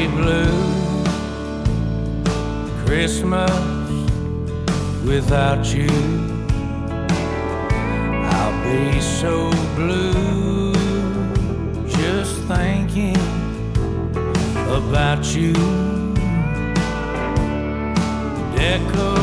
be blue. Christmas without you, I'll be so blue just thinking about you. Decorate